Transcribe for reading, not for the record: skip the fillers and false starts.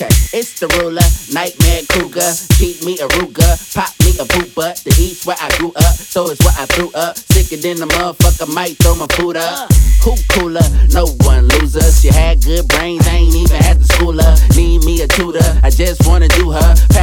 Okay, it's the ruler, nightmare cougar. Keep me a Ruger, pop me a boot butt. The east where I grew up, so it's what I threw up. Sicker than a motherfucker, might throw my food up. Who cooler? No one loser. She had good brains, I ain't even had to school her. Need me a tutor, I just wanna do her.